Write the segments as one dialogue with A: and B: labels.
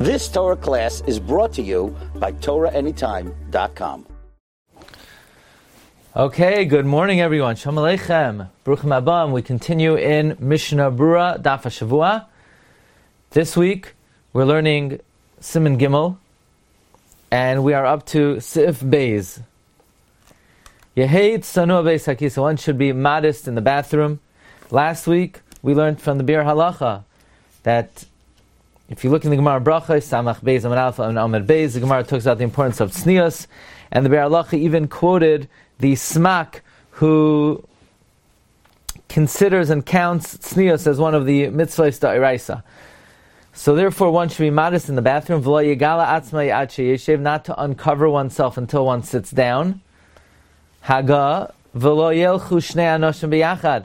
A: This Torah class is brought to you by TorahAnytime.com.
B: Okay, good morning everyone. Shalom Aleichem. Baruchim Abam. We continue in Mishnah Brura, Daf HaShavua. This week, we're learning Siman Gimel, and we are up to Sif Beis. Yehei tzanu beis hakisa. One should be modest in the bathroom. Last week, we learned from the Bir Halacha that if you look in the Gemara Bracha, Samach Beis Amud Alpha and Amud Beis, the Gemara talks about the importance of tznius, and the Bir Halacha even quoted the Smak who considers and counts tznius as one of the mitzvahs d'oraisa. So therefore, one should be modest in the bathroom. V'lo yigala atzmai ad sheyeshev, not to uncover oneself until one sits down. Haga v'lo yelchu shnei anoshim biyachad.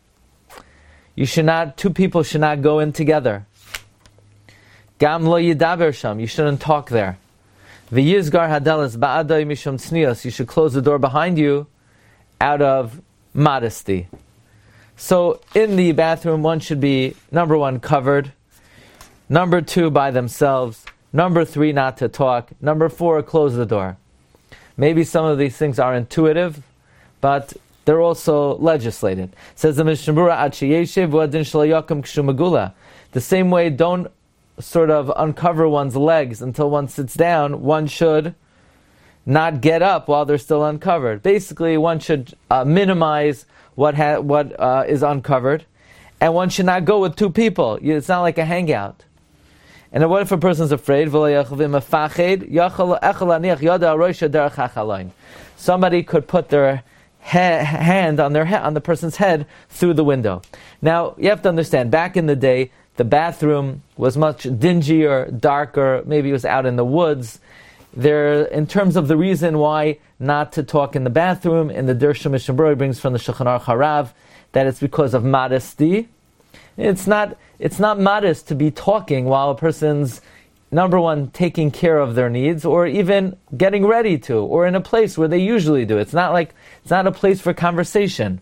B: Two people should not go in together. Gam lo yidaber sham, you shouldn't talk there. V'yizgar hadalas ba'adai mishum tznius, you should close the door behind you out of modesty. So in the bathroom, one should be, number one, covered. Number two, by themselves. Number three, not to talk. Number four, close the door. Maybe some of these things are intuitive, but they're also legislated. Says the Mishnah Brura, Ad sheyeshev v'adin shelo yakum kshu megula. The same way, don't sort of uncover one's legs until one sits down. One should not get up while they're still uncovered. Basically, one should minimize what is uncovered, and one should not go with two people. It's not like a hangout. And what if a person's afraid? Somebody could put their hand on the person's head through the window. Now, you have to understand, back in the day, the bathroom was much dingier, darker, maybe it was out in the woods. In terms of the reason why not to talk in the bathroom, in the Dirshu Mishnah Brura brings from the Shulchan Aruch Harav that it's because of modesty. It's not modest to be talking while a person's, number one, taking care of their needs, or even getting ready to, or in a place where they usually do. It's not a place for conversation.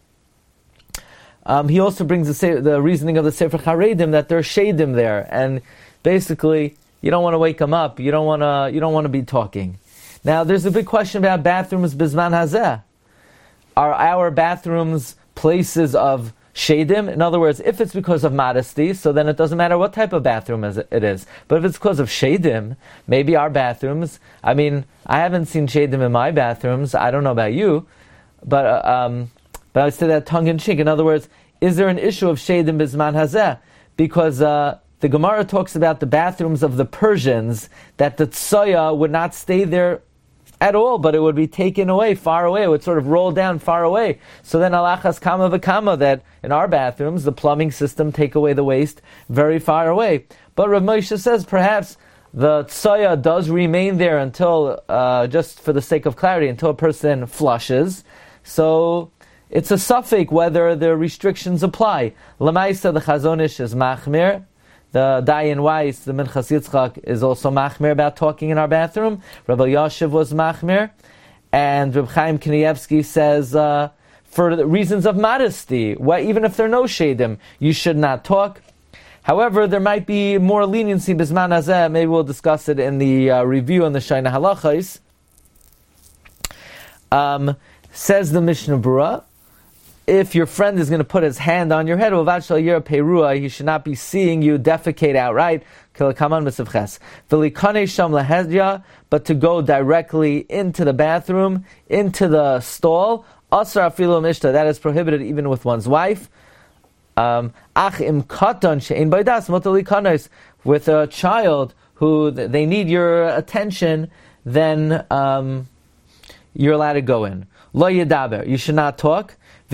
B: He also brings the reasoning of the Sefer Charedim that there's shadim there, and basically you don't want to wake them up. You don't want to be talking. Now, there's a big question about bathrooms bizman hazeh. Are our bathrooms places of shadim? In other words, if it's because of modesty, so then it doesn't matter what type of bathroom it is. But if it's because of shadim, maybe our bathrooms, I haven't seen shadim in my bathrooms, I don't know about you, but I say that tongue-in-cheek. In other words, is there an issue of shadim bizman hazeh? Because the Gemara talks about the bathrooms of the Persians, that the tsoya would not stay there at all, but it would be taken away, far away. It would sort of roll down far away. So then alachas kama v'kama, that in our bathrooms, the plumbing system take away the waste very far away. But Rav Moshe says perhaps the tsoya does remain there until, just for the sake of clarity, until a person flushes. So it's a suffix whether the restrictions apply. Lamaisa, the Chazon Ish is machmir. The Dayan Weiss, the Minchas Yitzchak, is also machmir about talking in our bathroom. Rabbi Yashiv was machmir. And Reb Chaim Kanievsky says, for the reasons of modesty, even if there are no shadim, you should not talk. However, there might be more leniency bisman hazeh. Maybe we'll discuss it in the review on the Shaina Halachos. Says the Mishnah Brura, if your friend is going to put his hand on your head, he should not be seeing you defecate outright. But to go directly into the bathroom, into the stall, that is prohibited even with one's wife. With a child who they need your attention, then you're allowed to go in. Lo yedaber, you should not talk.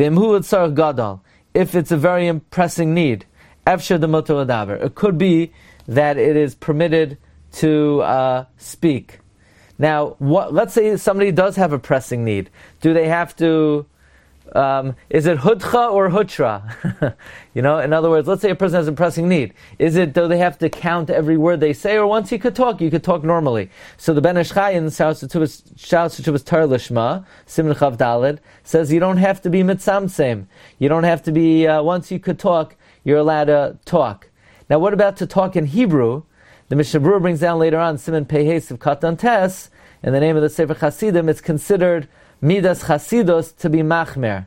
B: If it's a very pressing need, it could be that it is permitted to speak. Now, let's say somebody does have a pressing need. Do they have to Is it hudcha or hutra? In other words, let's say a person has a pressing need. Do they have to count every word they say, or once you could talk normally? So the Ben Ish Chai in Shouts to Torah Lishma, Siman Chav Daled, says you don't have to be mitzamtzem. You don't have to be, once you could talk, you're allowed to talk. Now what about to talk in Hebrew? The Mishnah Berurah brings down later on, Siman Pehes of Katan Tes, in the name of the Sefer Chasidim, it's considered Midas Chasidus to be Machmer.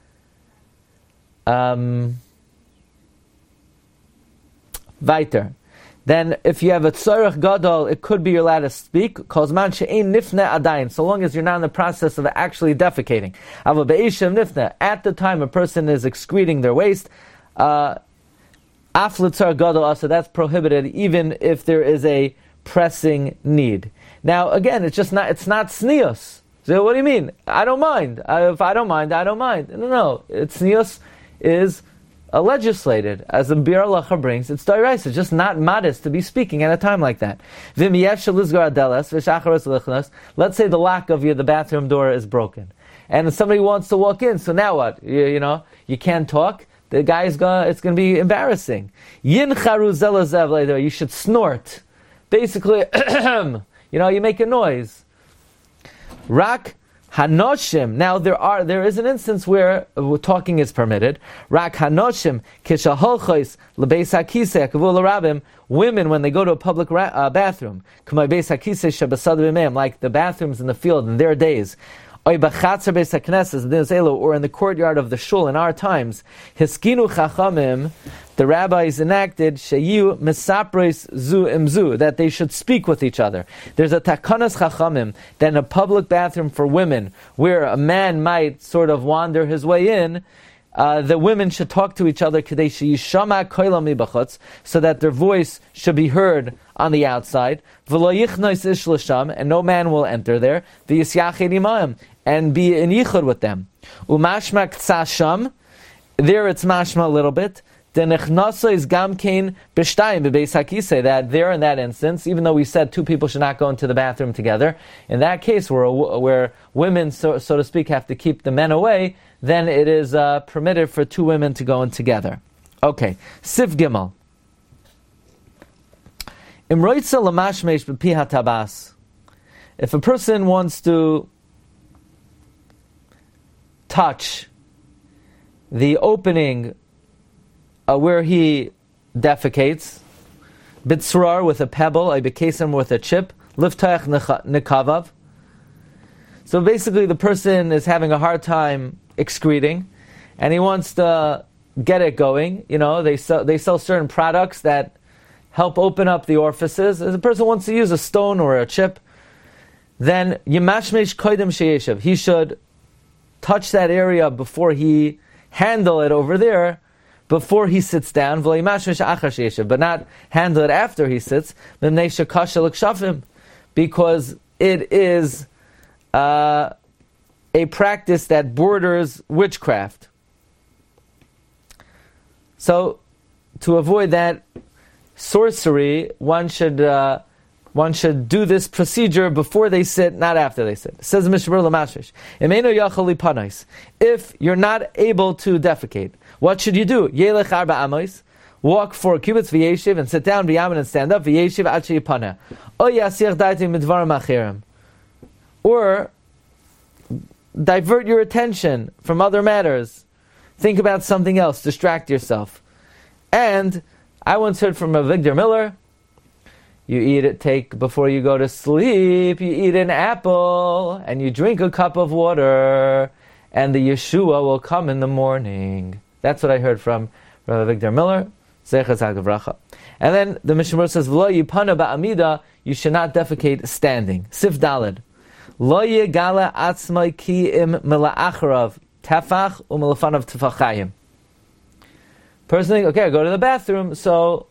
B: Weiter. Then, if you have a tzorech gadol, it could be you're allowed to speak. Kozman she'ein nifne adayin, so long as you're not in the process of actually defecating. Ava be'ishem nifne, at the time a person is excreting their waste, af l'tzor gadol, so that's prohibited, even if there is a pressing need. Now, again, it's not snius. So, what do you mean? I don't mind. If I don't mind, I don't mind. No. Snius is legislated, as the Bir Halacha brings. It's d'oraisa. It's just not modest to be speaking at a time like that. Let's say the lock of the bathroom door is broken, and somebody wants to walk in. So now what? You can't talk. The guy's it's going to be embarrassing. You should snort. Basically, you make a noise. Rak Hanoshim. Now there is an instance where talking is permitted. Rak Hanoshim kishaholchos lebeis hakisei kavul rabim. Women, when they go to a public bathroom, k'may beis hakisei shebasad b'meim, like the bathrooms in the field in their days. Or in the courtyard of the shul in our times, Hiskinu Chachamim, the rabbis enacted Sheyu Mesapres Zu Imzu, that they should speak with each other. There's a Takanas Chachamim, that in a public bathroom for women, where a man might sort of wander his way in, the women should talk to each other so that their voice should be heard on the outside, and no man will enter there, and be in yichud with them. There it's mashma a little bit. That there in that instance, even though we said two people should not go into the bathroom together, in that case where women, so to speak, have to keep the men away, then it is permitted for two women to go in together. Okay, Sif Gimel. If a person wants to touch the opening where he defecates, bitzrar with a pebble, a bekesem with a chip, liftach nekavav. So basically the person is having a hard time excreting, and he wants to get it going. They sell certain products that help open up the orifices. If the person wants to use a stone or a chip, then yimashmesh koidem sheyeshev. He should touch that area before he handle it over there, before he sits down, but not handle it after he sits, because it is a practice that borders witchcraft. So, to avoid that sorcery, one should do this procedure before they sit, not after they sit. It says Mishnah Berurah Lamashrish, if you're not able to defecate, what should you do? Yelech arba amos, walk 4 cubits v'yeshiv, and sit down v'yamin and stand up v'yeshiv ad sheyipana. O yasir daitim midvarim achirim, or divert your attention from other matters. Think about something else. Distract yourself. And I once heard from Avigdor Miller, before you go to sleep, you eat an apple, and you drink a cup of water, and the Yeshua will come in the morning. That's what I heard from Rabbi Avigdor Miller. And then the Mishnah Berurah says, V'lo yipana ba'amida, you should not defecate standing. Sif Daled. Lo yegala atzmai ki im mela'acharav tefach u'melafanav tefachayim. Person thinks, okay, I go to the bathroom, so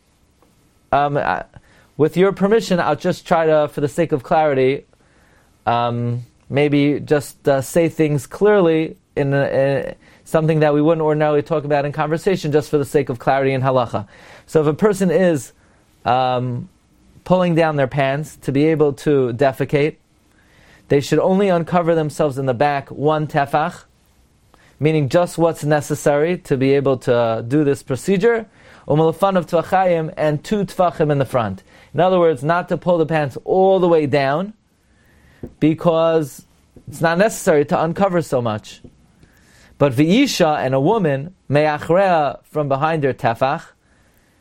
B: with your permission, I'll just try to, for the sake of clarity, maybe just say things clearly in something that we wouldn't ordinarily talk about in conversation, just for the sake of clarity in halacha. So if a person is pulling down their pants to be able to defecate, they should only uncover themselves in the back 1 tefach, meaning just what's necessary to be able to do this procedure, u'melafanav tefachayim, and 2 tefachim in the front. In other words, not to pull the pants all the way down, because it's not necessary to uncover so much. But v'isha, and a woman, me'achrea, from behind her tefach,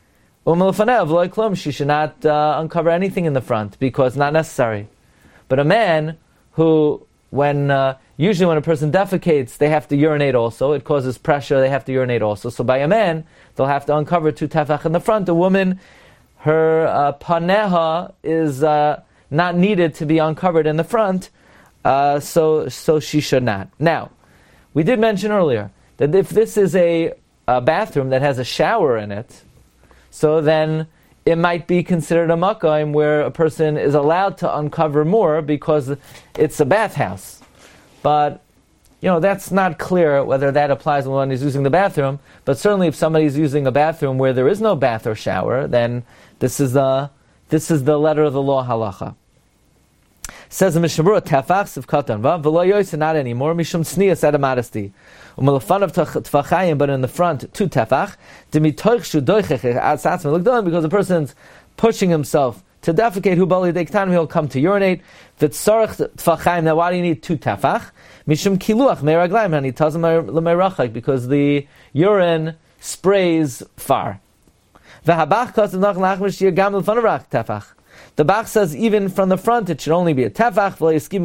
B: She should not uncover anything in the front because not necessary. But a man who, usually when a person defecates, they have to urinate also. It causes pressure, they have to urinate also. So by a man, they'll have to uncover 2 tefach in the front. A woman, her paneha is not needed to be uncovered in the front, so she should not. Now, we did mention earlier that if this is a bathroom that has a shower in it, so then it might be considered a makayim where a person is allowed to uncover more because it's a bathhouse. But, that's not clear whether that applies when one is using the bathroom. But certainly if somebody is using a bathroom where there is no bath or shower, then this is the letter of the law halacha. Says the Mishnah Berurah, tefach sivkatan vav v'lo yoyse, not anymore mishum tznius, out of modesty. U'melafan of tefachayim, but in the front 2 tefach demitoich shudoichech atzatzim l'gdolim, because the person's pushing himself to defecate. Hu bali deiktanim, he'll come to urinate. V'tzarich tefachayim. Now, why do you need 2 tefach? Mishum kiluach meiraglayim, and he tells him l'meirachak, because the urine sprays far. V'habach kasav nach lachmish yagam l'fan of tefach. The Bach says even from the front it should only be a tefach.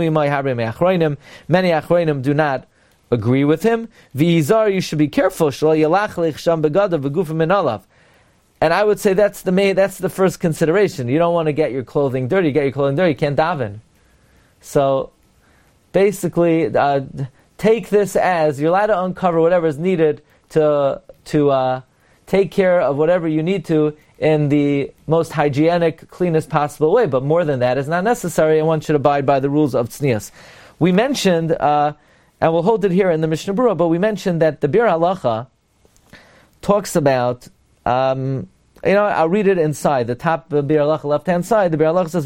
B: Many achronim do not agree with him. You should be careful. And I would say that's the first consideration. You don't want to get your clothing dirty. You get your clothing dirty, you can't daven. So basically, take this as you're allowed to uncover whatever is needed to take care of whatever you need to in the most hygienic, cleanest possible way. But more than that is not necessary, and one should abide by the rules of tznius. We mentioned, and we'll hold it here in the Mishnah Berurah, but we mentioned that the Bir Halacha talks about, I'll read it inside, the top of Bir Halacha, left-hand side. The Bir Halacha says,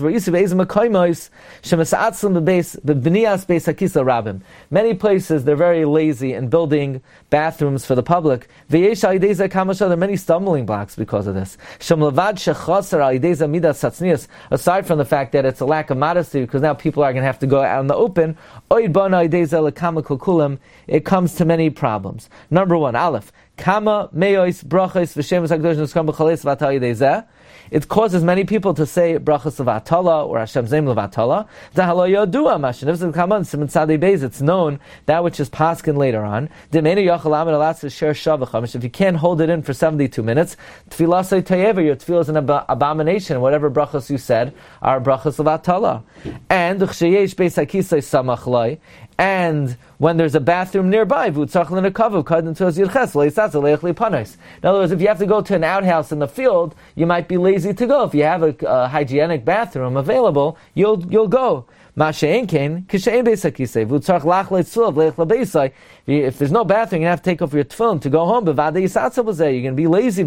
B: many places, they're very lazy in building bathrooms for the public. There are many stumbling blocks because of this. Aside from the fact that it's a lack of modesty, because now people are going to have to go out in the open, it comes to many problems. Number 1, Aleph. Kama meos brachos v'shemus hakadosh nuskam b'chales v'atah yidei. It causes many people to say brachos levatala or Hashem's name levatala. Dahalo yodua mashin. If it's kaman siman tzadei beis, it's known that which is paskin later on. Demenu yachal amid alatz share shavachamish. If you can't hold it in for 72 minutes, tfilasei tayever, your tefillah is an abomination. Whatever brachos you said are brachos levatala. And chsheyesh beis hakisei samachloi. And when there's a bathroom nearby, in other words, if you have to go to an outhouse in the field, you might be lazy to go. If you have a hygienic bathroom available, you'll go. If there's no bathroom, you have to take off your tefillin to go home. You're going to be lazy.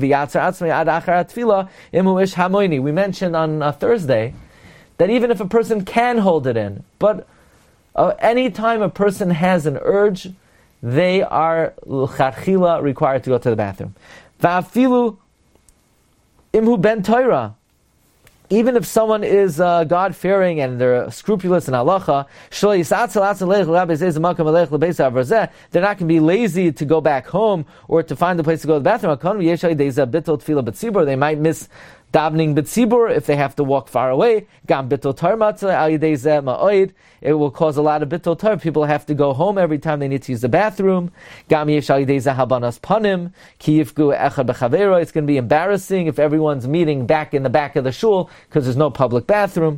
B: We mentioned on Thursday that even if a person can hold it in, but any time a person has an urge, they are l'chadchila required to go to the bathroom. Va'afilu imhu ben Torah. Even if someone is God-fearing and they're scrupulous in halacha, they're not going to be lazy to go back home or to find a place to go to the bathroom. They might miss davening b'tzibur if they have to walk far away. It will cause a lot of bittul tar. People have to go home every time they need to use the bathroom. It's going to be embarrassing if everyone's meeting back in the back of the shul because there's no public bathroom.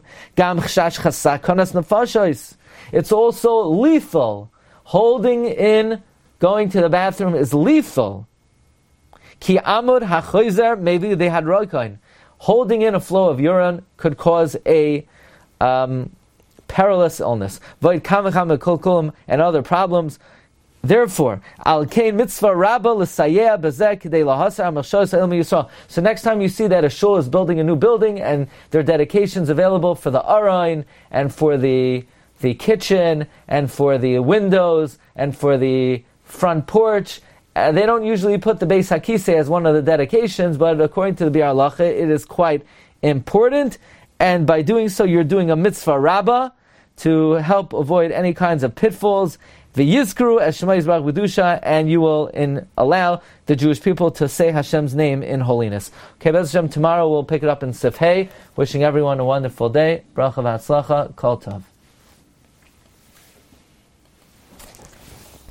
B: It's also lethal. Holding in, going to the bathroom is lethal. Ki amud hachoizer, maybe they had roikain. Holding in a flow of urine could cause a perilous illness. Void kamacham kolkulim and other problems. Therefore, al kain mitzvah rabba l'sayeh bezeh k'dei lahasar machshos ilmi yisrael. So next time you see that a shul is building a new building and there are dedications available for the arayin and for the kitchen and for the windows and for the front porch, they don't usually put the Beis HaKisei as one of the dedications, but according to the Biur Halacha, it is quite important. And by doing so, you're doing a mitzvah rabbah to help avoid any kinds of pitfalls V'yizkru es Shema Yisbarach B'dusha, and you will allow the Jewish people to say Hashem's name in holiness. Okay, Bez Hashem, tomorrow we'll pick it up in Sif Hey. Wishing everyone a wonderful day. Bracha v'atzlacha. Kol tov.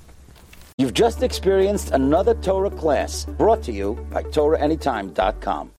A: You've just experienced another Torah class brought to you by TorahAnytime.com.